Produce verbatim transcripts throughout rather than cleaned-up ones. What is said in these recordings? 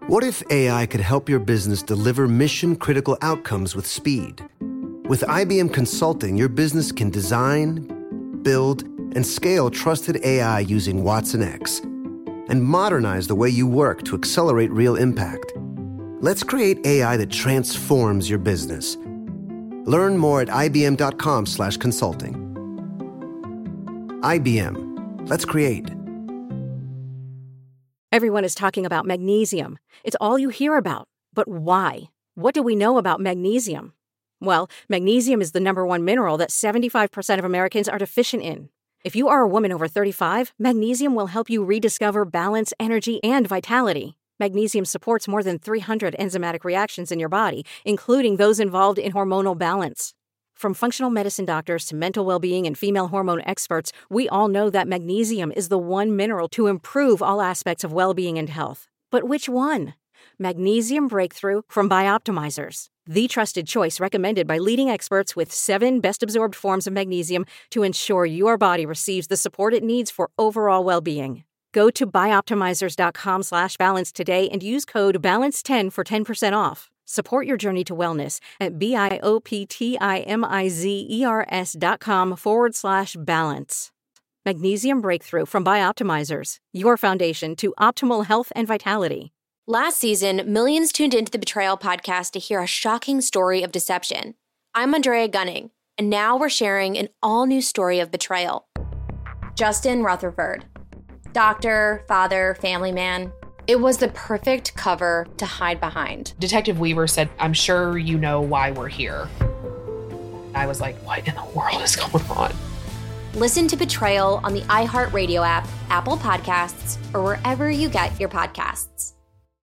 What if A I could help your business deliver mission-critical outcomes with speed? With I B M Consulting, your business can design, build, and scale trusted A I using Watson X and modernize the way you work to accelerate real impact. Let's create A I that transforms your business. Learn more at ibm.com slash consulting. I B M. Let's create. Everyone is talking about magnesium. It's all you hear about. But why? What do we know about magnesium? Well, magnesium is the number one mineral that seventy-five percent of Americans are deficient in. If you are a woman over thirty-five, magnesium will help you rediscover balance, energy, and vitality. Magnesium supports more than three hundred enzymatic reactions in your body, including those involved in hormonal balance. From functional medicine doctors to mental well-being and female hormone experts, we all know that magnesium is the one mineral to improve all aspects of well-being and health. But which one? Magnesium Breakthrough from Bioptimizers, the trusted choice recommended by leading experts with seven best-absorbed forms of magnesium to ensure your body receives the support it needs for overall well-being. Go to bioptimizers.com slash balance today and use code balance ten for ten percent off. Support your journey to wellness at B-I-O-P-T-I-M-I-Z-E-R-S dot com forward slash balance. Magnesium Breakthrough from Bioptimizers, your foundation to optimal health and vitality. Last season, millions tuned into the Betrayal podcast to hear a shocking story of deception. I'm Andrea Gunning, and now we're sharing an all-new story of betrayal. Justin Rutherford. Doctor, father, family man. It was the perfect cover to hide behind. Detective Weaver said, "I'm sure you know why we're here." I was like, what in the world is going on? Listen to Betrayal on the iHeartRadio app, Apple Podcasts, or wherever you get your podcasts.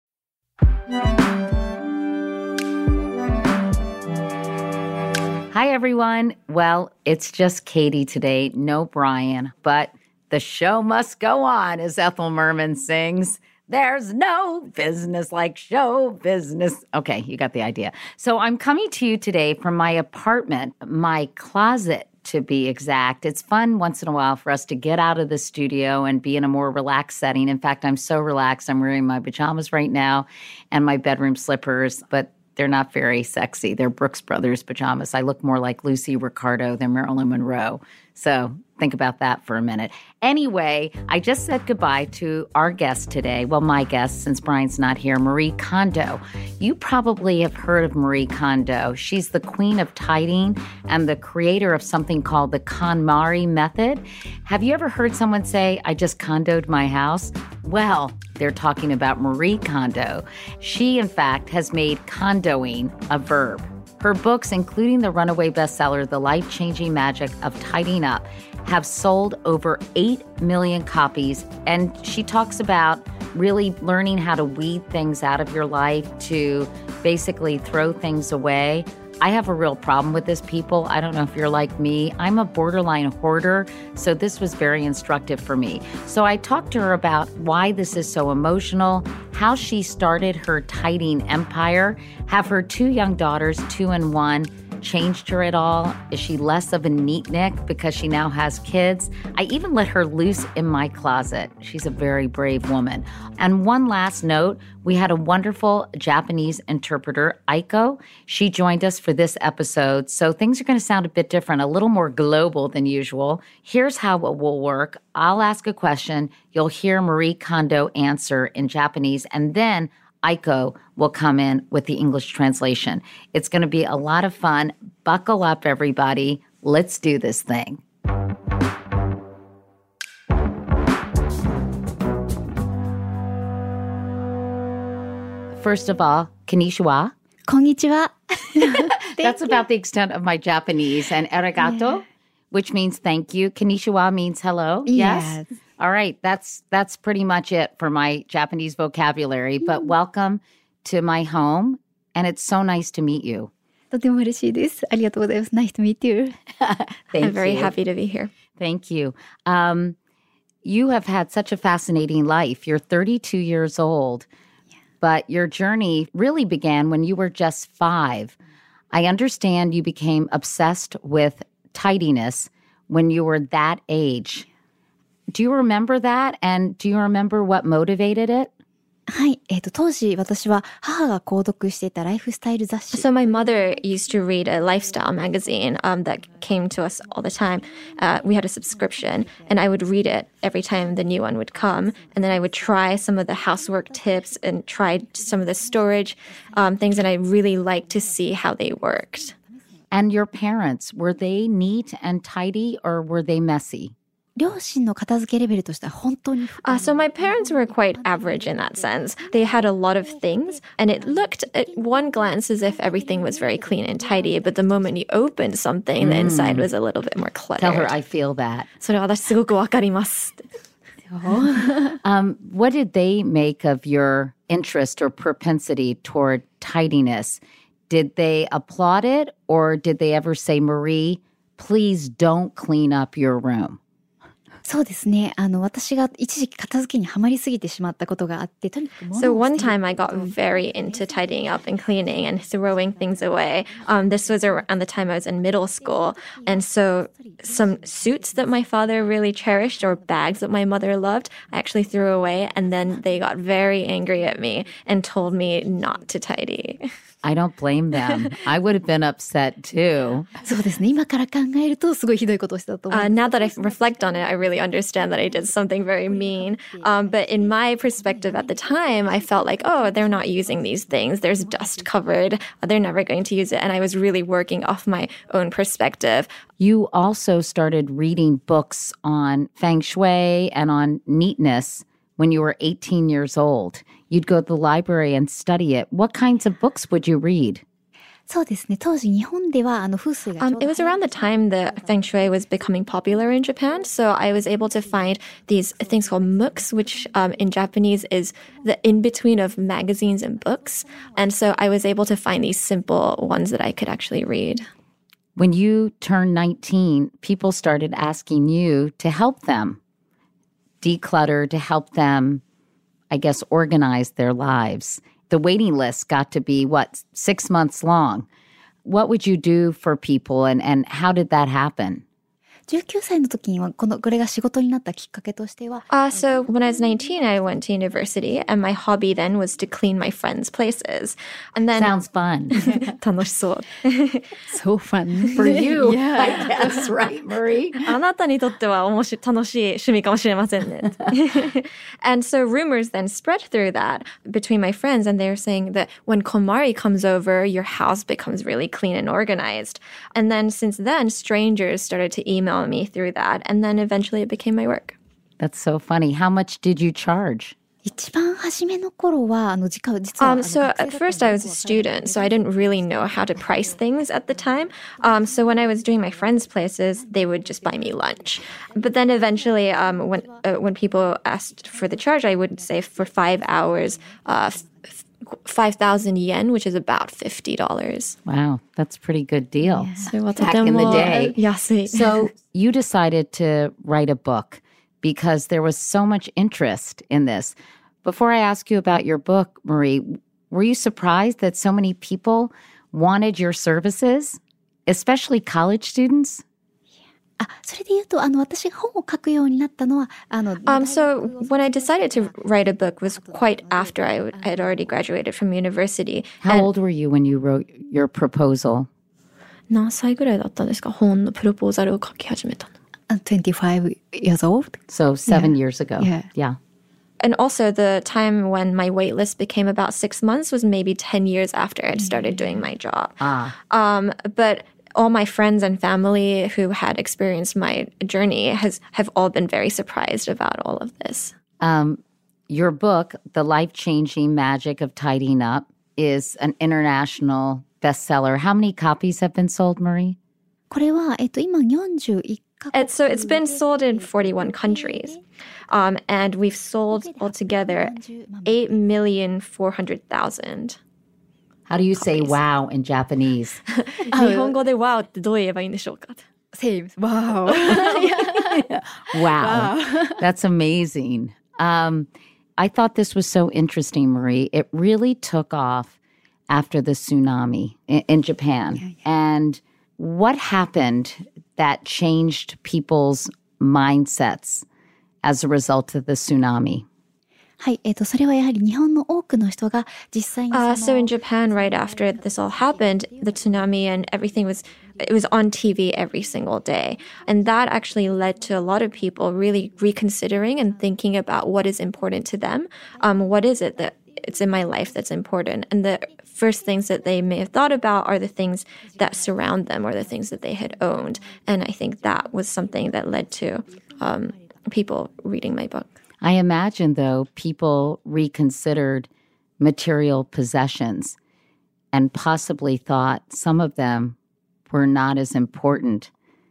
Hi, everyone. Well, it's just Katie today, no Brian, but the show must go on, as Ethel Merman sings. There's no business like show business. Okay, you got the idea. So I'm coming to you today from my apartment, my closet to be exact. It's fun once in a while for us to get out of the studio and be in a more relaxed setting. In fact, I'm so relaxed. I'm wearing my pajamas right now and my bedroom slippers, but they're not very sexy. They're Brooks Brothers pajamas. I look more like Lucy Ricardo than Marilyn Monroe. So think about that for a minute. Anyway, I just said goodbye to our guest today. Well, my guest, since Brian's not here, Marie Kondo. You probably have heard of Marie Kondo. She's the queen of tidying and the creator of something called the KonMari method. Have you ever heard someone say, I just condoed my house? Well, they're talking about Marie Kondo. She, in fact, has made condoing a verb. Her books, including the runaway bestseller, The Life-Changing Magic of Tidying Up, have sold over eight million copies. And she talks about really learning how to weed things out of your life, to basically throw things away. I have a real problem with this, people. I don't know if you're like me. I'm a borderline hoarder, so this was very instructive for me. So I talked to her about why this is so emotional, how she started her tidying empire, have her two young daughters, two and one, changed her at all? Is she less of a neatnik because she now has kids? I even let her loose in my closet. She's a very brave woman. And one last note, we had a wonderful Japanese interpreter, Aiko. She joined us for this episode, so things are going to sound a bit different, a little more global than usual. Here's how it will work. I'll ask a question. You'll hear Marie Kondo answer in Japanese, and then Aiko will come in with the English translation. It's going to be a lot of fun. Buckle up, everybody. Let's do this thing. First of all, konnichiwa. Konnichiwa. That's about the extent of my Japanese. And arigato, yeah. which means thank you. Konnichiwa means hello. Yes. yes. All right, that's that's pretty much it for my Japanese vocabulary. But welcome to my home, and it's so nice to meet you. とても嬉しいです。ありがとうございます。Nice to meet you. Thank I'm very you. happy to be here. Thank you. Um, you have had such a fascinating life. You're thirty-two years old, yeah. but your journey really began when you were just five. I understand you became obsessed with tidiness when you were that age. Do you remember that? And do you remember what motivated it? はい、えっと、当時私は母が購読していたライフスタイル雑誌。 So my mother used to read a lifestyle magazine um, that came to us all the time. Uh, we had a subscription, and I would read it every time the new one would come. And then I would try some of the housework tips and try some of the storage um, things, and I really liked to see how they worked. And your parents, were they neat and tidy or were they messy? 両親の片付けレベルとしては本当に Uh, so my parents were quite average in that sense. They had a lot of things, and it looked at one glance as if everything was very clean and tidy. But the moment you opened something, the inside was a little bit more cluttered. Tell her I feel that. それ私すごくわかります。 Um, what did they make of your interest or propensity toward tidiness? Did they applaud it, or did they ever say, Marie, please don't clean up your room? そうですね。あの、私が一時期片付けにはまりすぎてしまったことがあって、とにかく物を So one 捨てる time I got very into tidying up and cleaning and throwing things away. Um, this was around the time I was in middle school. And so some suits that my father really cherished or bags that my mother loved, I actually threw away. And then they got very angry at me and told me not to tidy. I don't blame them. I would have been upset too. そうですね。今から考えるとすごいひどいことをしたと思う。 Uh, now that I reflect on it, I really understand that I did something very mean. Um, but in my perspective at the time, I felt like, oh, they're not using these things. There's dust covered. They're never going to use it. And I was really working off my own perspective. You also started reading books on feng shui and on neatness when you were eighteen years old. You'd go to the library and study it. What kinds of books would you read? そうですね。当時日本ではあの風水がちょ Um, うど it was around the time that feng shui was becoming popular in Japan. So I was able to find these things called mooks, which um, in Japanese is the in-between of magazines and books. And so I was able to find these simple ones that I could actually read. When you turned nineteen, people started asking you to help them declutter, to help them, I guess, organize their lives. The waiting list got to be, what, six months long. What would you do for people, and, and how did that happen? じゅうきゅうさいの時にはこのこれが仕事になったきっかけとしては Uh, so when I was nineteen, I went to university, and my hobby then was to clean my friends' places. And then Sounds fun. 楽しそう。 So fun For you, I guess, right, Marie? あなたにとっては面白い楽しい趣味かもしれませんね。And so rumors then spread through that between my friends, and they were saying that when KonMari comes over, your house becomes really clean and organized. And then since then, strangers started to email me through that, and then eventually it became my work. That's so funny. How much did you charge? 一番初めの頃はあの実は実は Um, so at first I was a student, so I didn't really know how to price things at the time. Um, so when I was doing my friends' places, they would just buy me lunch. But then eventually, um, when uh, when people asked for the charge, I would say for five hours, uh, f- five thousand yen, which is about fifty dollars. Wow, that's a pretty good deal. Back in the day. 安い. So you decided to write a book because there was so much interest in this. Before I ask you about your book, Marie, were you surprised that so many people wanted your services, especially college students? あ、それで言うとあの私が本を書くようになったのはあの Um, so when I decided to write a book was quite after I, w- I had already graduated from university. How And- old were you when you wrote your proposal? 何歳ぐらいだったんですか？本のプロポーザルを書き始めたの。 twenty-five years old. So seven Yeah. years ago. Yeah. Yeah. And also the time when my wait list became about six months was maybe ten years after I'd started doing my job. Ah. Um, but all my friends and family who had experienced my journey has have all been very surprised about all of this. Um, your book, The Life-Changing Magic of Tidying Up, is an international bestseller. How many copies have been sold, Marie? これはえっと今よんじゅういっカ国 And so it's been sold in forty-one countries. Um, and we've sold altogether eight million four hundred thousand. How do you say wow in Japanese? 日本語で wow ってどう言えばいいんでしょうか？ Same. Wow. Wow. That's amazing. Um, I thought this was so interesting, Marie. It really took off after the tsunami in, in Japan. Yeah, yeah. And what happened that changed people's mindsets as a result of the tsunami? はい、えっと、それはやはり日本の多くの人が実際にその Uh, so in Japan, right after this all happened, the tsunami and everything was it was on T V every single day. And that actually led to a lot of people really reconsidering and thinking about what is important to them. Um, what is it that it's in my life that's important? And the first things that they may have thought about are the things that surround them or the things that they had owned. And I think that was something that led to um, people reading my book. I imagine, though, people reconsidered material possessions and possibly thought some of them were not as important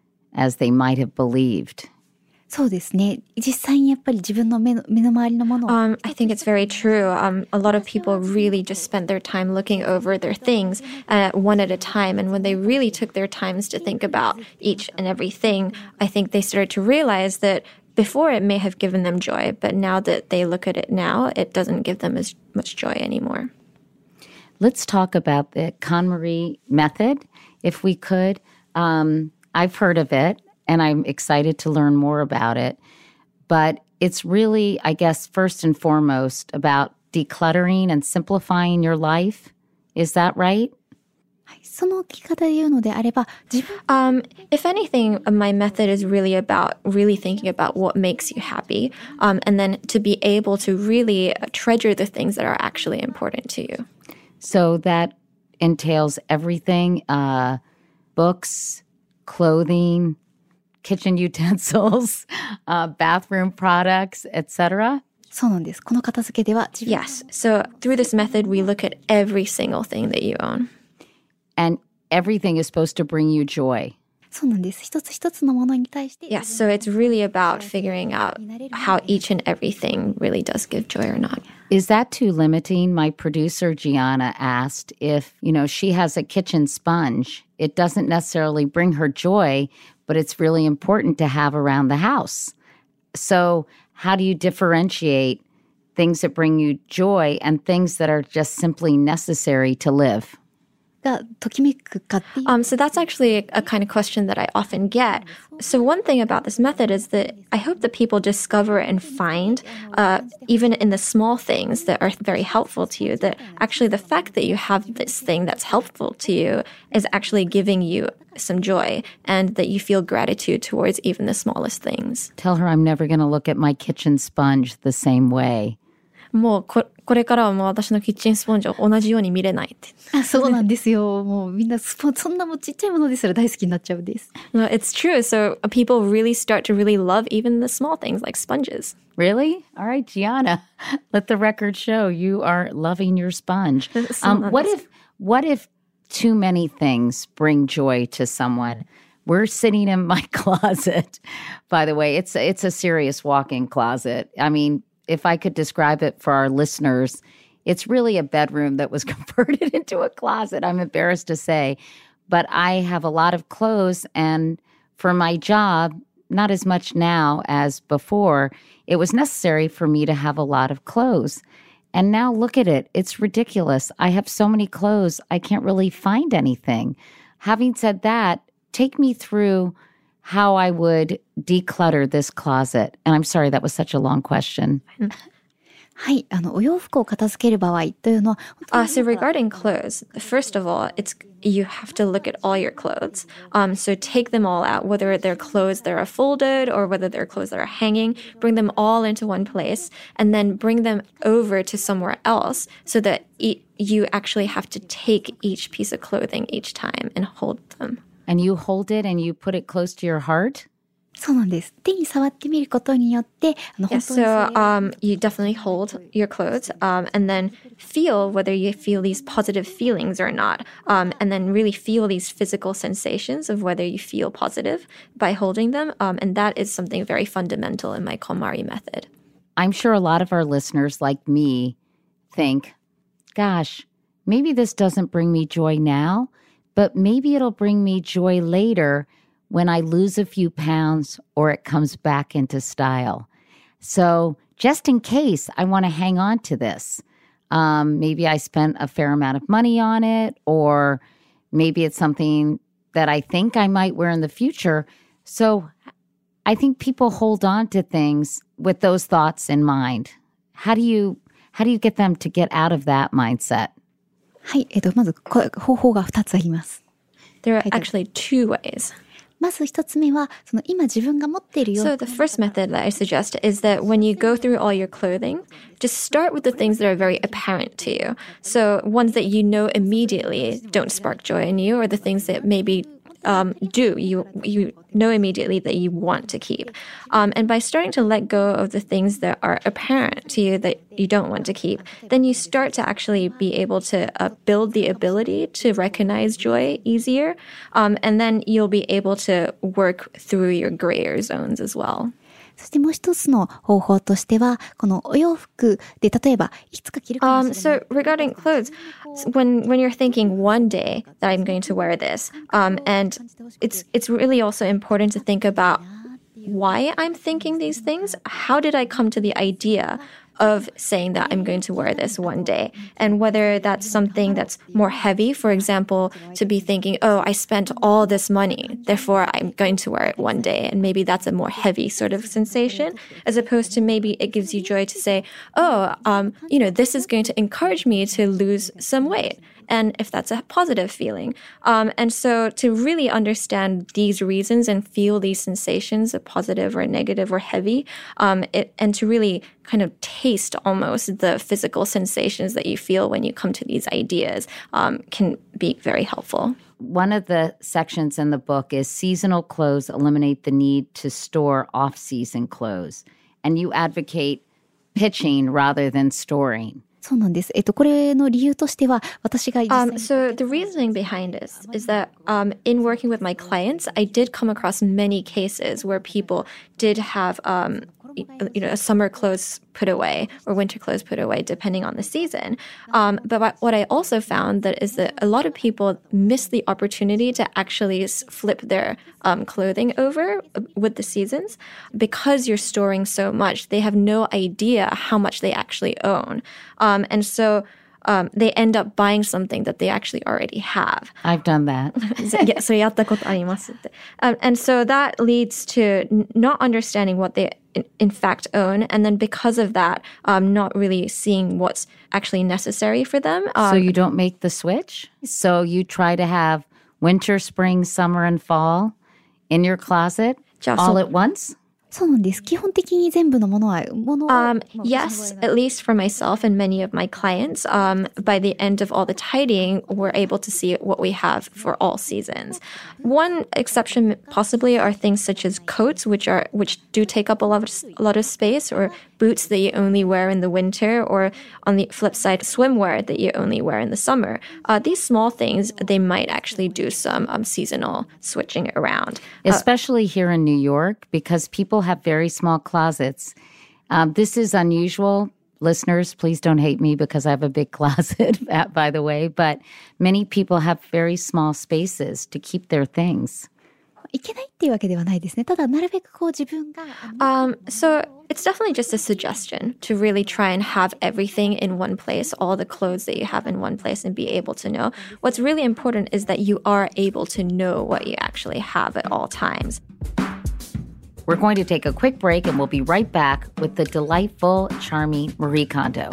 as they might have believed. そうですね。実際にやっぱり自分の目の、目の周りのものを Um, I think it's very true. Um, a lot of people really just spent their time looking over their things uh, one at a time. And when they really took their times to think about each and everything, I think they started to realize that before it may have given them joy, but now that they look at it now, it doesn't give them as much joy anymore. Let's talk about the KonMari method, if we could. Um, I've heard of it, and I'm excited to learn more about it. But it's really, I guess, first and foremost about decluttering and simplifying your life. Is that right? はい、その聞き方で言うのであれば、自分 Um, if anything, my method is really about really thinking about what makes you happy, um, and then to be able to really treasure the things that are actually important to you. So that entails everything, uh, books, clothing, kitchen utensils, uh, bathroom products, et cetera. そうなんです。この片付けでは自分 Yes. So through this method, we look at every single thing that you own. And everything is supposed to bring you joy. そうなんです。一つ一つのものに対して Yes. So it's really about figuring out how each and everything really does give joy or not. Is that too limiting? My producer, Gianna, asked if, you know, she has a kitchen sponge. It doesn't necessarily bring her joy, but it's really important to have around the house. So how do you differentiate things that bring you joy and things that are just simply necessary to live? がときめくかっていう Um, so that's actually a, a kind of question that I often get. So one thing about this method is that I hope that people discover and find, uh, even in the small things that are very helpful to you, that actually the fact that you have this thing that's helpful to you is actually giving you some joy and that you feel gratitude towards even the smallest things. Tell her I'm never going to look at my kitchen sponge the same way. もうこ、これからはもう私のキッチンスポンジを同じように見れないって。 あ、そうなんですよ。もうみんなスポそんなもうちっちゃいものですら大好きになっちゃうんです。 No, it's true. So people really start to really love even the small things like sponges. Really? All right, Gianna, let the record show you are loving your sponge. Um, what if, what if too many things bring joy to someone? We're sitting in my closet, by the way. It's, it's a serious walk-in closet. I mean, if I could describe it for our listeners, it's really a bedroom that was converted into a closet, I'm embarrassed to say. But I have a lot of clothes, and for my job, not as much now as before, it was necessary for me to have a lot of clothes. And now look at it. It's ridiculous. I have so many clothes, I can't really find anything. Having said that, take me through how I would declutter this closet. And I'm sorry, that was such a long question. はい、あのお洋服を片付ける場合というのは、 Uh, so regarding clothes, first of all, it's you have to look at all your clothes. Um, so take them all out, whether they're clothes that are folded or whether they're clothes that are hanging. Bring them all into one place, and then bring them over to somewhere else, so that e- you actually have to take each piece of clothing each time and hold them. And you hold it and you put it close to your heart? そうなんです。手に触ってみることによって、あの Yeah, 本当にそれ so um, you definitely hold your clothes um, and then feel whether you feel these positive feelings or not. Um, and then really feel these physical sensations of whether you feel positive by holding them. Um, and that is something very fundamental in my KonMari method. I'm sure a lot of our listeners, like me, think, gosh, maybe this doesn't bring me joy now, but maybe it'll bring me joy later when I lose a few pounds or it comes back into style. So just in case, I want to hang on to this. Um, maybe I spent a fair amount of money on it, or maybe it's something that I think I might wear in the future. So I think people hold on to things with those thoughts in mind. how do you how do you get them to get out of that mindset? はい、えっと、まずこ方法がふたつあります。 There are actually two ways. まず一つ目は、その今自分が持っている洋服。 So the first method that I suggest is that when you go through all your clothing, just start with the things that are very apparent to you. So ones that you know immediately don't spark joy in you, or the things that maybe um, do, you you know immediately that you want to keep. Um, and by starting to let go of the things that are apparent to you that you don't want to keep, then you start to actually be able to uh, build the ability to recognize joy easier. Um, and then you'll be able to work through your grayer zones as well. そしてもう一つの方法としては、このお洋服で例えばいつか着るかもしれない。 Um, so regarding clothes, when when you're thinking one day that I'm going to wear this, um, and it's it's really also important to think about why I'm thinking these things. How did I come to the idea of saying that I'm going to wear this one day, and whether that's something that's more heavy, for example, to be thinking, oh, I spent all this money, therefore I'm going to wear it one day. And maybe that's a more heavy sort of sensation, as opposed to maybe it gives you joy to say, oh, um, you know, this is going to encourage me to lose some weight. And if that's a positive feeling. Um, and so to really understand these reasons and feel these sensations of positive or negative or heavy, um, it, and to really kind of taste almost the physical sensations that you feel when you come to these ideas um, can be very helpful. One of the sections in the book is seasonal clothes eliminate the need to store off-season clothes. And you advocate pitching rather than storing. そうなんです。えっと、これの理由としては、私が実際に Um, so the reasoning behind this is that um, in working with my clients, I did come across many cases where people did have um, you know, summer clothes put away or winter clothes put away, depending on the season. Um, but what I also found that is that a lot of people miss the opportunity to actually flip their um, clothing over with the seasons. Because you're storing so much, they have no idea how much they actually own. Um, and so Um, they end up buying something that they actually already have. I've done that. Yeah, それやったことありますって。Um, and so that leads to not understanding what they in, in fact own, and then because of that, um, not really seeing what's actually necessary for them. Um, so you don't make the switch? So you try to have winter, spring, summer, and fall in your closet all at once? そうなんです。基本的に全部のものは、ものを Um, yes, at least for myself and many of my clients, um, by the end of all the tidying, we're able to see what we have for all seasons. One exception possibly are things such as coats, which are which do take up a lot of, a lot of space, or boots that you only wear in the winter, or on the flip side, swimwear that you only wear in the summer. Uh, these small things, they might actually do some um, seasonal switching around. Especially uh, here in New York, because people have very small closets. Um, this is unusual. Listeners, please don't hate me because I have a big closet, by the way. But many people have very small spaces to keep their things. いけないっていうわけではないですね。ただなるべくこう自分が Um, so it's definitely just a suggestion to really try and have everything in one place, all the clothes that you have in one place, and be able to know. What's really important is that you are able to know what you actually have at all times. We're going to take a quick break, and we'll be right back with the delightful, charming Marie Kondo.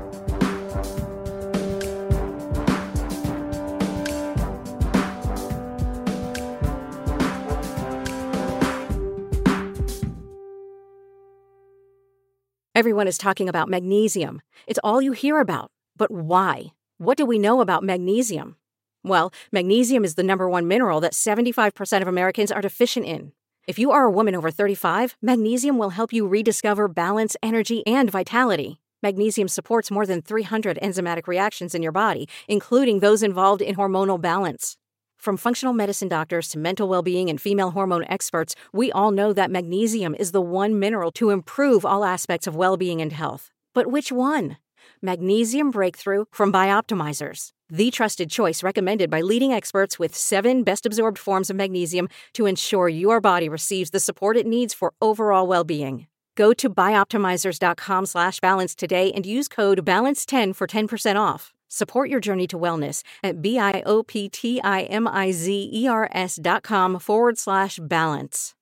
Everyone is talking about magnesium. It's all you hear about. But why? What do we know about magnesium? Well, magnesium is the number one mineral that seventy-five percent of Americans are deficient in. If you are a woman over thirty-five, magnesium will help you rediscover balance, energy, and vitality. Magnesium supports more than three hundred enzymatic reactions in your body, including those involved in hormonal balance. From functional medicine doctors to mental well-being and female hormone experts, we all know that magnesium is the one mineral to improve all aspects of well-being and health. But which one? Magnesium Breakthrough from Bioptimizers, the trusted choice recommended by leading experts with seven best-absorbed forms of magnesium to ensure your body receives the support it needs for overall well-being. Go to bioptimizers.com slash balance today and use code balance ten for ten percent off. Support your journey to wellness at B-I-O-P-T-I-M-I-Z-E-R-S dot com forward slash balance.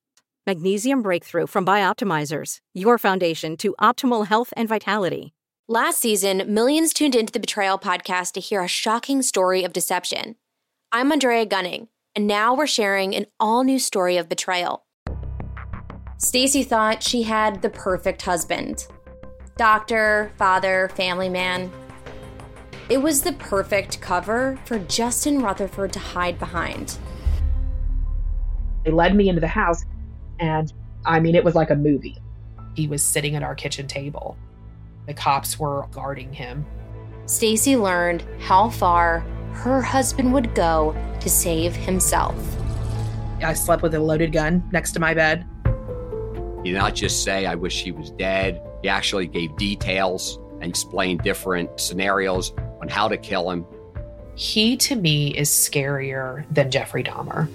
Magnesium Breakthrough from Bioptimizers, your foundation to optimal health and vitality. Last season, millions tuned into the Betrayal podcast to hear a shocking story of deception. I'm Andrea Gunning, and now we're sharing an all-new story of betrayal. Stacey thought she had the perfect husband. Doctor, father, family man. It was the perfect cover for Justin Rutherford to hide behind. They led me into the house, and I mean, it was like a movie. He was sitting at our kitchen table. The cops were guarding him. Stacey learned how far her husband would go to save himself. I slept with a loaded gun next to my bed. He did not just say, I wish he was dead. He actually gave details and explained different scenarios on how to kill him. He, to me, is scarier than Jeffrey Dahmer.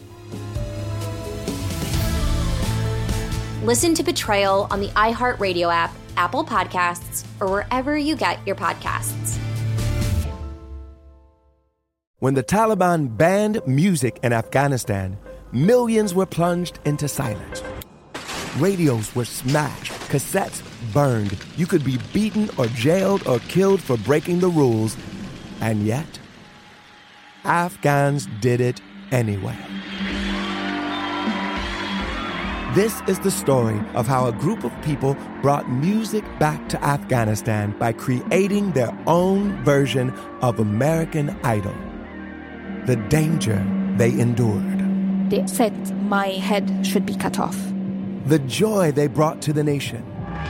Listen to Betrayal on the iHeartRadio app, Apple Podcasts, or wherever you get your podcasts. When the Taliban banned music in Afghanistan, millions were plunged into silence. Radios were smashed, cassettes burned. You could be beaten or jailed or killed for breaking the rules. And yet, Afghans did it anyway. This is the story of how a group of people brought music back to Afghanistan by creating their own version of American Idol. The danger they endured. They said my head should be cut off. The joy they brought to the nation.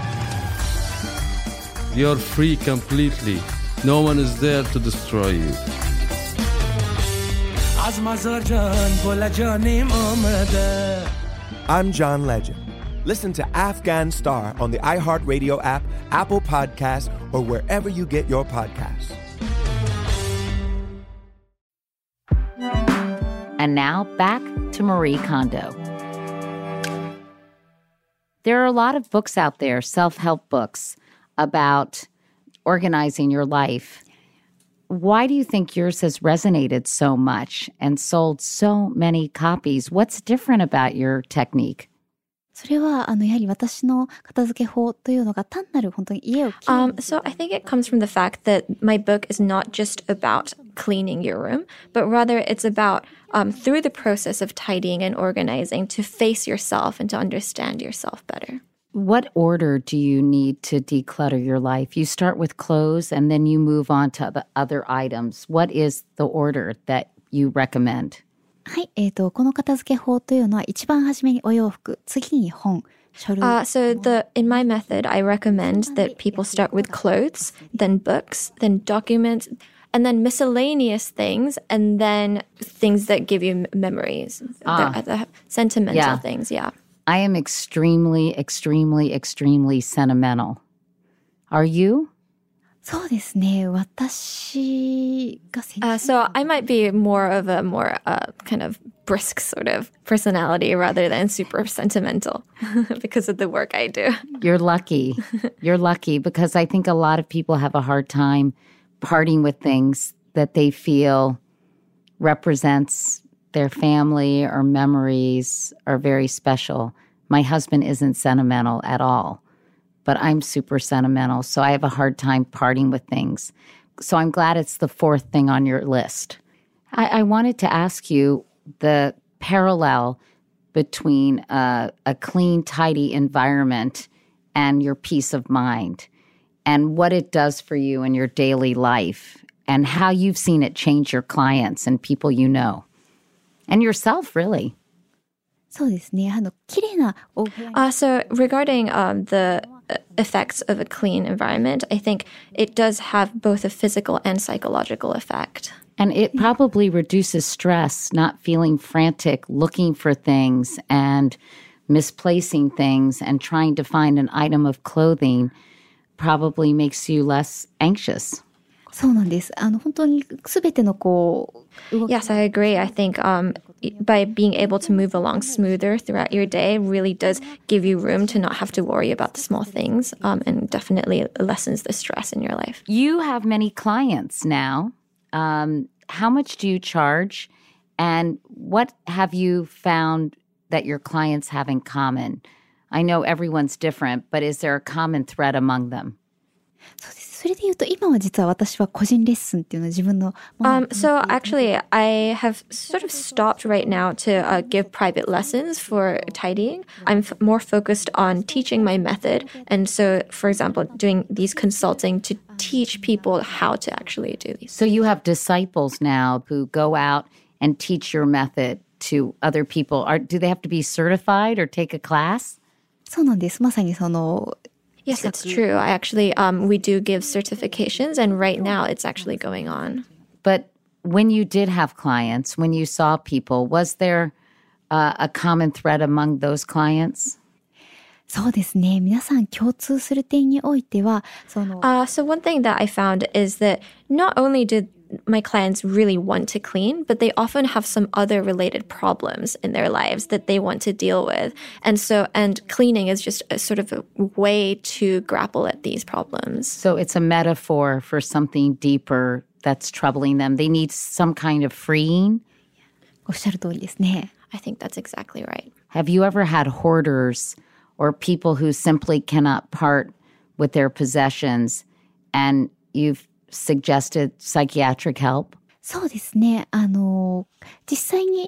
You're free completely. No one is there to destroy you. I'm John Legend. Listen to Afghan Star on the iHeartRadio app, Apple Podcasts, or wherever you get your podcasts. And now back to Marie Kondo. There are a lot of books out there, self-help books, about organizing your life. Why do you think yours has resonated so much and sold so many copies? What's different about your technique? それはあのやはり私の片付け法というのが単なる本当に家をきれいに Um, so I think it comes from the fact that my book is not just about cleaning your room, but rather it's about um, through the process of tidying and organizing to face yourself and to understand yourself better. What order do you need to declutter your life? You start with clothes and then you move on to the other items. What is the order that you recommend? はい、えーと、この片付け法というのは一番初めにお洋服、次に本、書類。 Uh, so the in my method, I recommend that people start with clothes, then books, then documents, and then miscellaneous things, and then things that give you memories, Ah. the, the sentimental Yeah. things, yeah. I am extremely, extremely, extremely sentimental. Are you? そうですね、私が先 Uh, so I might be more of a more uh, kind of brisk sort of personality rather than super sentimental because of the work I do. You're lucky. You're lucky because I think a lot of people have a hard time parting with things that they feel represents their family or memories are very special. My husband isn't sentimental at all, but I'm super sentimental, so I have a hard time parting with things. So I'm glad it's the fourth thing on your list. I, I wanted to ask you the parallel between uh, a clean, tidy environment and your peace of mind and what it does for you in your daily life and how you've seen it change your clients and people you know. And yourself, really. そうですね、あの、綺麗なお部屋に Uh, so regarding um, the uh, effects of a clean environment, I think it does have both a physical and psychological effect. And it probably reduces stress, not feeling frantic, looking for things and misplacing things and trying to find an item of clothing probably makes you less anxious. そうなんです。あの、本当に全てのこう、動き Yes, I agree. I think um, by being able to move along smoother throughout your day really does give you room to not have to worry about the small things um, and definitely lessens the stress in your life. You have many clients now. Um, how much do you charge? And what have you found that your clients have in common? I know everyone's different, but is there a common thread among them? そうです。それで言うと、今は実は私は個人レッスンっていうのは自分のものを Um, so actually, I have sort of stopped right now to uh, give private lessons for tidying. I'm f- more focused on teaching my method. And so, for example, doing these consulting to teach people how to actually do these. So you have disciples now who go out and teach your method to other people. Are, do they have to be certified or take a class? そうなんです。まさにその Yes, it's true. I actually, um, we do give certifications, and right now it's actually going on. But when you did have clients, when you saw people, was there uh, a common thread among those clients? そうですね。皆さん共通する点においては、その Uh, so one thing that I found is that not only did my clients really want to clean, but they often have some other related problems in their lives that they want to deal with. And so, and cleaning is just a sort of a way to grapple at these problems. So it's a metaphor for something deeper that's troubling them. They need some kind of freeing. おっしゃる通りですね。 I think that's exactly right. Have you ever had hoarders or people who simply cannot part with their possessions and you've suggested psychiatric help? そうですね。あの、実際に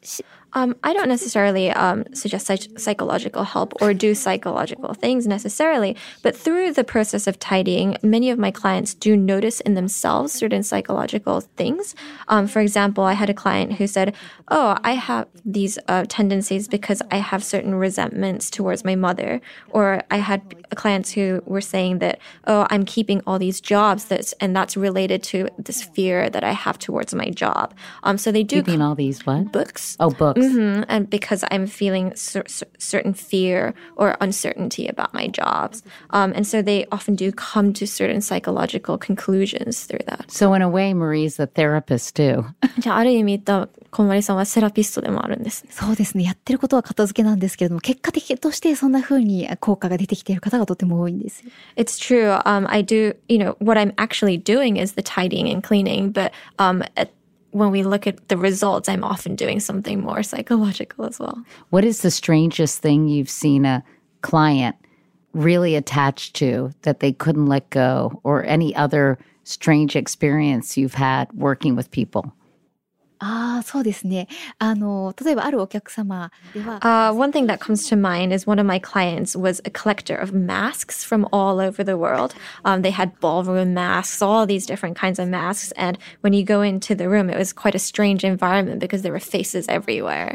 Um, I don't necessarily um, suggest psych- psychological help or do psychological things necessarily, but through the process of tidying, many of my clients do notice in themselves certain psychological things. Um, for example, I had a client who said, oh, I have these uh, tendencies because I have certain resentments towards my mother. Or I had clients who were saying that, oh, I'm keeping all these jobs, that's, and that's related to this fear that I have towards my job. Um, so they do Keeping com- all these what? Books. Oh, books. Mm-hmm. And because I'm feeling cer- certain fear or uncertainty about my jobs. Um, and so they often do come to certain psychological conclusions through that. So in a way, Marie's a therapist too. じゃあ、ある意味言ったこんまりさんはセラピストでもあるんですね。 そうですね。やってることは片付けなんですけれども、結果的としてそんな風に効果が出てきている方がとても多いんですよ。 It's true. Um, I do, you know, what I'm actually doing is the tidying and cleaning, but um, at when we look at the results, I'm often doing something more psychological as well. What is the strangest thing you've seen a client really attached to that they couldn't let go, or any other strange experience you've had working with people? ああ、そうですね。あの、例えばあるお客様では、 Uh, one thing that comes to mind is one of my clients was a collector of masks from all over the world. Um, they had ballroom masks, all these different kinds of masks. And when you go into the room, it was quite a strange environment because there were faces everywhere.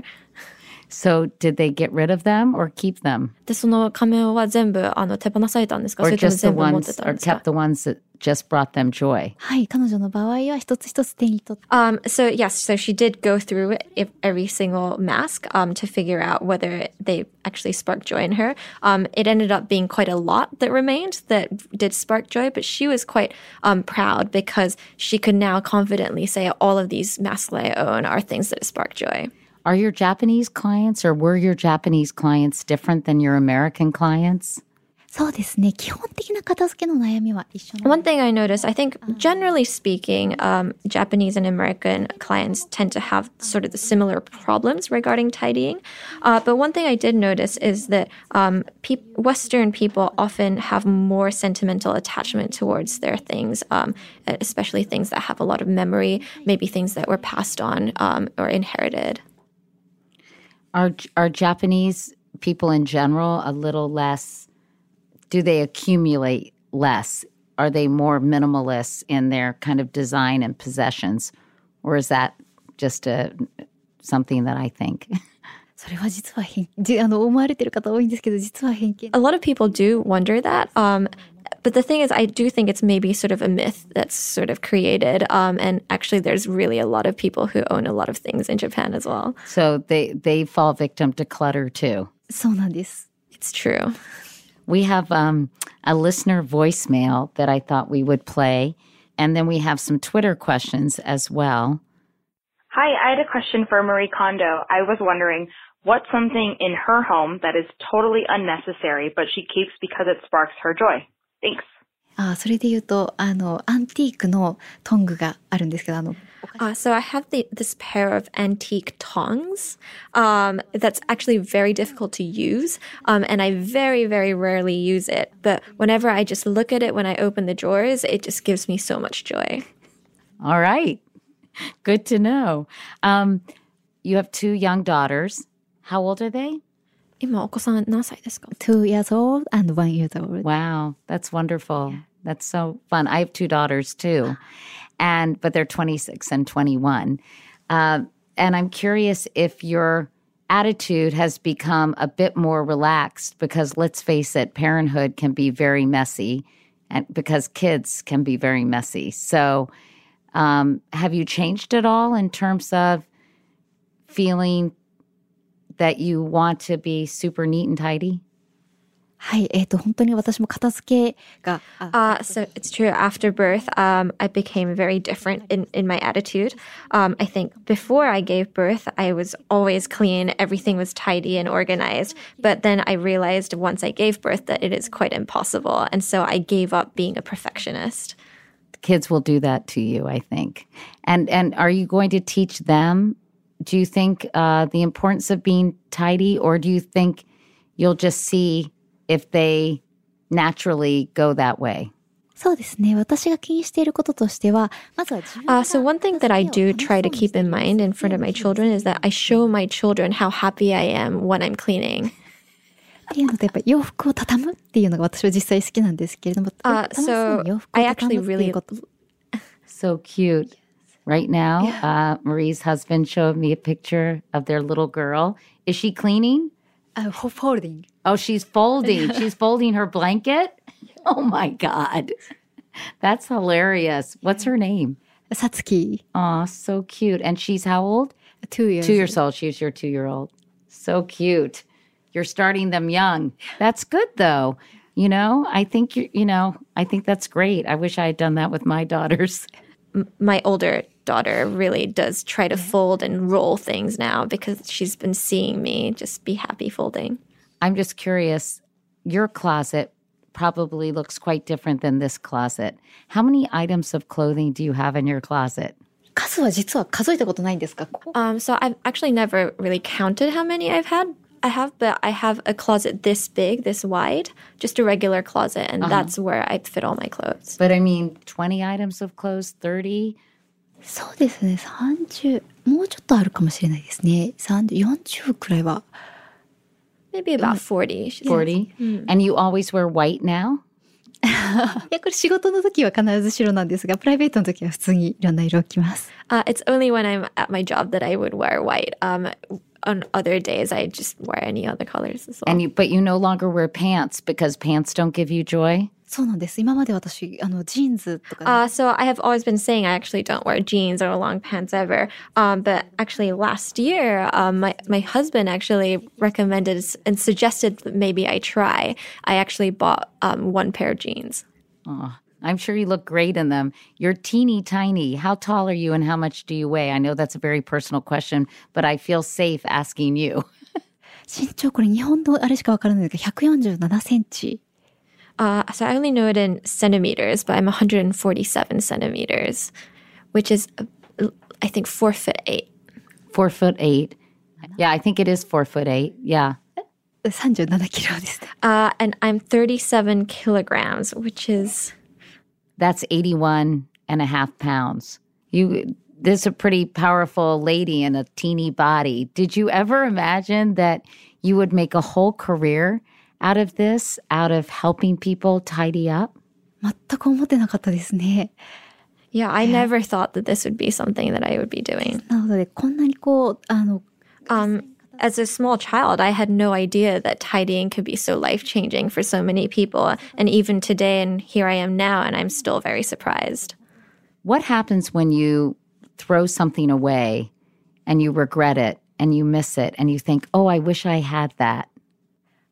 So did they get rid of them or keep them? で、その仮面は全部あの手放されたんですか？ Or それとも just the 全部持って ones, たん or ですか？ kept the ones that just brought them joy? はい、彼女の場合は一つ一つ手に取って、 Um, so yes, so she did go through if every single mask um, to figure out whether they actually sparked joy in her. Um, it ended up being quite a lot that remained that did spark joy, but she was quite um, proud because she could now confidently say all of these masks that I own are things that spark joy. Are your Japanese clients, or were your Japanese clients different than your American clients? そうですね。基本的な片付けの悩みは一緒な One thing I noticed, I think generally speaking, um, Japanese and American clients tend to have sort of the similar problems regarding tidying. Uh, but one thing I did notice is that um, pe- Western people often have more sentimental attachment towards their things, um, especially things that have a lot of memory, maybe things that were passed on um, or inherited. Are are Japanese people in general a little less, do they accumulate less? Are they more minimalist in their kind of design and possessions? Or is that just a something that I think? それは実は偏じあの思われてる方多いんですけど、実は偏見。 A lot of people do wonder that. Um, but the thing is, I do think it's maybe sort of a myth that's sort of created. Um, and actually, there's really a lot of people who own a lot of things in Japan as well. So they, they fall victim to clutter too. そうなんです。 It's true. We have um, a listener voicemail that I thought we would play. And then we have some Twitter questions as well. Hi, I had a question for Marie Kondo. I was wondering, what's something in her home that is totally unnecessary, but she keeps because it sparks her joy? Thanks. あ、それで言うと、あの、アンティークのトングがあるんですけど、あの、 Uh, so I have the, this pair of antique tongs um, that's actually very difficult to use, um, and I very, very rarely use it. But whenever I just look at it when I open the drawers, it just gives me so much joy. All right. Good to know. Um, you have two young daughters. How old are they? 今お子さん何歳ですか? Two years old and one year old. Wow, that's wonderful. Yeah. That's so fun. I have two daughters too, and but they're twenty-six and twenty-one. Uh, and I'm curious if your attitude has become a bit more relaxed because, let's face it, parenthood can be very messy, and because kids can be very messy. So, um, have you changed at all in terms of feeling that you want to be super neat and tidy? はい、えっと、本当に私も片付けが。 Uh, so it's true. After birth, um, I became very different in, in my attitude. Um, I think before I gave birth, I was always clean. Everything was tidy and organized. But then I realized once I gave birth that it is quite impossible. And so I gave up being a perfectionist. Kids will do that to you, I think. And, and are you going to teach them? Do you think uh, the importance of being tidy, or do you think you'll just see if they naturally go that way? そうですね。私が気にしていることとしては、まずは自分が Uh, so one thing that I do try to keep in mind in front of my children is that I show my children how happy I am when I'm cleaning. っていうのとやっぱ洋服を畳むっていうのが私は実際好きなんですけれども、 Uh, 楽しそうに洋 so 服を I 畳 actually むっていう really こと。 So cute. Right now, uh, Marie's husband showed me a picture of their little girl. Is she cleaning? Uh, folding. Oh, she's folding. She's folding her blanket? Oh, my God. That's hilarious. What's her name? Satsuki. Aw, so cute. And she's how old? Two years. Two years old. She's your two-year-old. So cute. You're starting them young. That's good, though. You know, I think, you you know, I think that's great. I wish I had done that with my daughters. M- my older daughter really does try to fold and roll things now because she's been seeing me just be happy folding. I'm just curious. Your closet probably looks quite different than this closet. How many items of clothing do you have in your closet? 数は実は数えたことないんですか? Um, so I've actually never really counted how many I've had. I have, but I have a closet this big, this wide, just a regular closet, and uh-huh. that's where I fit all my clothes. But I mean, twenty items of clothes, thirty? そうですね、さんじゅう、もうちょっとあるかもしれないですね。さんじゅう、よんじゅうくらいは。 Maybe about forty. forty? Mm. And you always wear white now? いや、これ仕事の時は必ず白なんですが、プライベートの時は普通にいろんな色を着ます。 Uh, it's only when I'm at my job that I would wear white. Um, on other days, I just wear any other colors as well. And you, but you no longer wear pants because pants don't give you joy? そうなんです。今まで私、あの、ジーンズとか、ね。 Uh, so I have always been saying I actually don't wear jeans or long pants ever. Um, but actually last year, um, my, my husband actually recommended and suggested that maybe I try. I actually bought um, one pair of jeans. Oh, I'm sure you look great in them. You're teeny tiny. How tall are you and how much do you weigh? I know that's a very personal question, but I feel safe asking you. 身長これ日本のあれしかわからないけど、ひゃくよんじゅうななセンチ。 Uh, so I only know it in centimeters, but I'm one hundred forty-seven centimeters, which is, uh, I think, four foot eight. Four foot eight. Yeah, I think it is four foot eight. Yeah. さんじゅうななキロですね。 Uh, and I'm thirty-seven kilograms, which is... That's eighty-one and a half pounds. You, this is a pretty powerful lady in a teeny body. Did you ever imagine that you would make a whole career out of this, out of helping people tidy up? 全く思ってなかったですね。 Yeah, I never thought that this would be something that I would be doing. なので、こんなにこう、あの、 um, as a small child, I had no idea that tidying could be so life-changing for so many people. And even today, and here I am now, and I'm still very surprised. What happens when you throw something away and you regret it and you miss it and you think, oh, I wish I had that?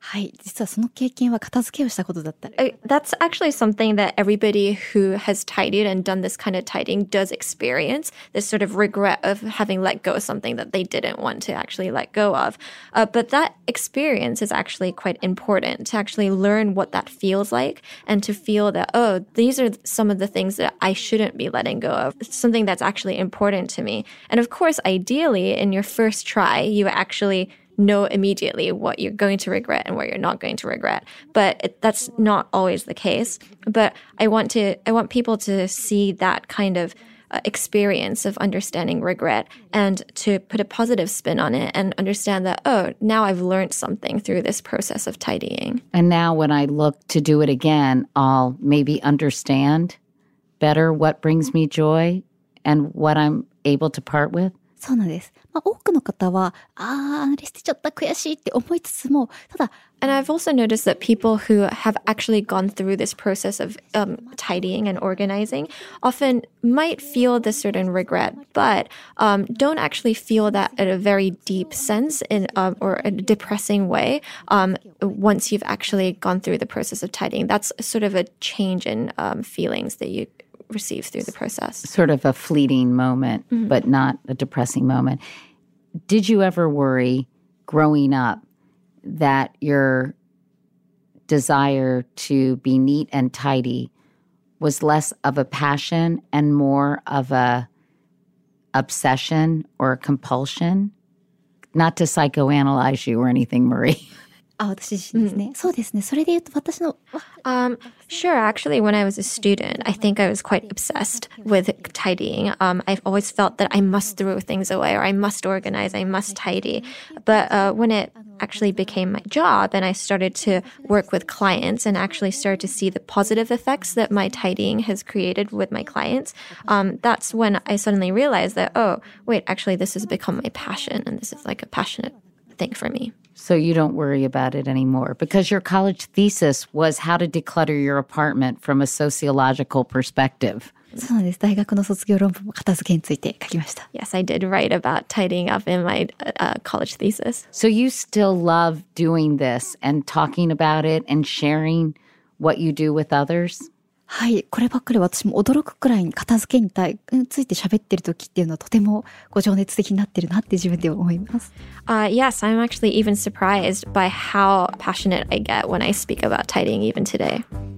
はい、実はその経験は片付けをしたことだったり。 Uh, That's actually something that everybody who has tidied and done this kind of tidying does experience, this sort of regret of having let go of something that they didn't want to actually let go of. Uh, but that experience is actually quite important to actually learn what that feels like and to feel that, oh, these are some of the things that I shouldn't be letting go of. It's something that's actually important to me. And of course, ideally, in your first try, you actually know immediately what you're going to regret and what you're not going to regret. But it, that's not always the case. But I want to, I want people to see that kind of uh, experience of understanding regret and to put a positive spin on it and understand that, oh, now I've learned something through this process of tidying. And now when I look to do it again, I'll maybe understand better what brings me joy and what I'm able to part with. そうなんです。まあ、多くの方は、ああ、あれ捨てちゃった悔しいって思いつつも、ただ、 And I've also noticed that people who have actually gone through this process of um, tidying and organizing often might feel this certain regret, but um, don't actually feel that in a very deep sense in um, or a depressing way um, once you've actually gone through the process of tidying. That's sort of a change in um, feelings that you receive through the process. Sort of a fleeting moment, mm-hmm. but not a depressing moment. Did you ever worry growing up that your desire to be neat and tidy was less of a passion and more of a obsession or a compulsion? Not to psychoanalyze you or anything, Marie. あ、私自身ですね。そうですね。それで言うと私の Um, sure. Actually, when I was a student, I think I was quite obsessed with tidying. Um, I've always felt that I must throw things away or I must organize, I must tidy. But uh, when it actually became my job and I started to work with clients and actually started to see the positive effects that my tidying has created with my clients, um, that's when I suddenly realized that, oh, wait, actually, this has become my passion and this is like a passionate thing for me. So you don't worry about it anymore because your college thesis was how to declutter your apartment from a sociological perspective. そうなんです。大学の卒業論文も片付けについて書きました。 Yes, I did write about tidying up in my uh, college thesis. So you still love doing this and talking about it and sharing what you do with others? はい、こればっかり私も驚くくらいに片付けについて喋ってる時っていうのはとてもご情熱的になってるなって自分で思います。 Uh, yes, I'm actually even surprised by how passionate I get when I speak about tidying even today.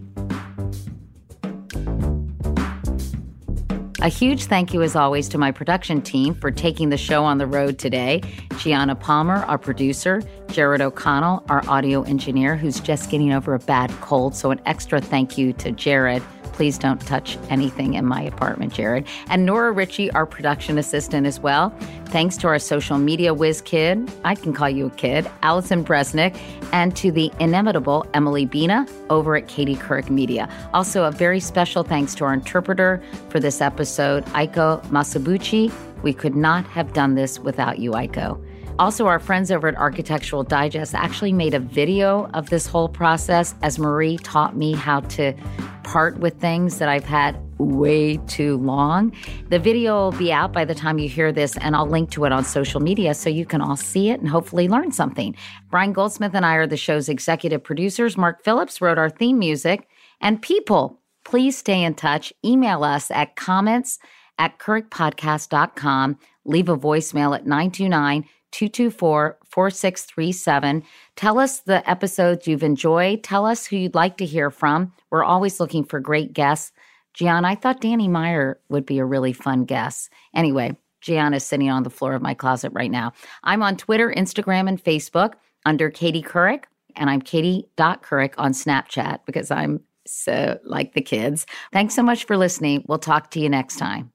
A huge thank you, as always, to my production team for taking the show on the road today. Gianna Palmer, our producer, Jared O'Connell, our audio engineer, who's just getting over a bad cold. So an extra thank you to Jared. Please don't touch anything in my apartment, Jared. And Nora Ritchie, our production assistant as well. Thanks to our social media whiz kid, I can call you a kid, Allison Bresnick, and to the inimitable Emily Bina over at Katie Couric Media. Also, a very special thanks to our interpreter for this episode, Aiko Masabuchi. We could not have done this without you, Aiko. Also, our friends over at Architectural Digest actually made a video of this whole process as Marie taught me how to part with things that I've had way too long. The video will be out by the time you hear this, and I'll link to it on social media so you can all see it and hopefully learn something. Brian Goldsmith and I are the show's executive producers. Mark Phillips wrote our theme music. And people, please stay in touch. Email us at comments at couric podcast dot com. Leave a voicemail at nine two nine, two two four, four six three seven. Tell us the episodes you've enjoyed. Tell us who you'd like to hear from. We're always looking for great guests. Gianna, I thought Danny Meyer would be a really fun guest. Anyway, Gianna's sitting on the floor of my closet right now. I'm on Twitter, Instagram, and Facebook under Katie Couric, and I'm katie dot couric on Snapchat because I'm so like the kids. Thanks so much for listening. We'll talk to you next time.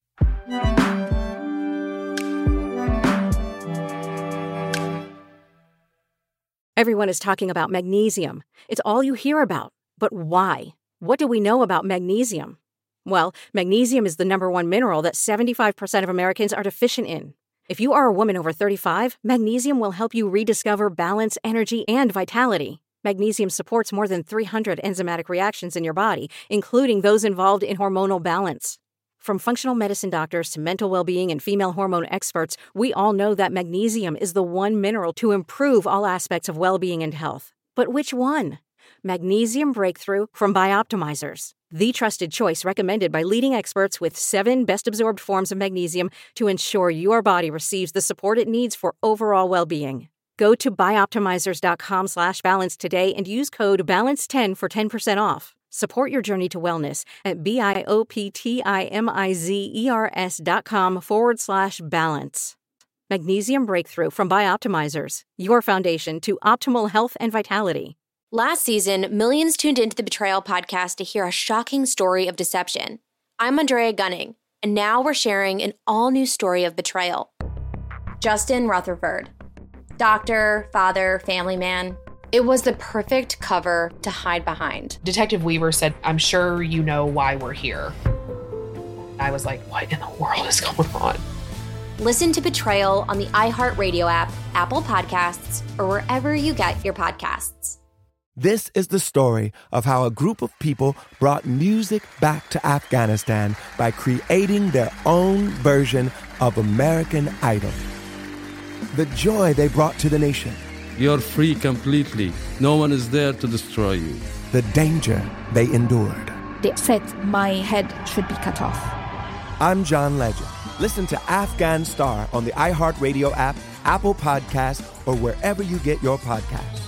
Everyone is talking about magnesium. It's all you hear about. But why? What do we know about magnesium? Well, magnesium is the number one mineral that seventy-five percent of Americans are deficient in. If you are a woman over thirty-five, magnesium will help you rediscover balance, energy, and vitality. Magnesium supports more than three hundred enzymatic reactions in your body, including those involved in hormonal balance. From functional medicine doctors to mental well-being and female hormone experts, we all know that magnesium is the one mineral to improve all aspects of well-being and health. But which one? Magnesium Breakthrough from Bioptimizers, the trusted choice recommended by leading experts with seven best-absorbed forms of magnesium to ensure your body receives the support it needs for overall well-being. Go to bioptimizers.com slash balance today and use code balance ten for ten percent off. Support your journey to wellness at B-I-O-P-T-I-M-I-Z-E-R-S dot com forward slash balance. Magnesium Breakthrough from Bioptimizers, your foundation to optimal health and vitality. Last season, millions tuned into the Betrayal podcast to hear a shocking story of deception. I'm Andrea Gunning, and now we're sharing an all-new story of betrayal. Justin Rutherford. Doctor, father, family man. It was the perfect cover to hide behind. Detective Weaver said, "I'm sure you know why we're here." I was like, what in the world is going on? Listen to Betrayal on the iHeartRadio app, Apple Podcasts, or wherever you get your podcasts. This is the story of how a group of people brought music back to Afghanistan by creating their own version of American Idol. The joy they brought to the nation. You're free completely. No one is there to destroy you. The danger they endured. They said my head should be cut off. I'm John Legend. Listen to Afghan Star on the iHeartRadio app, Apple Podcasts, or wherever you get your podcasts.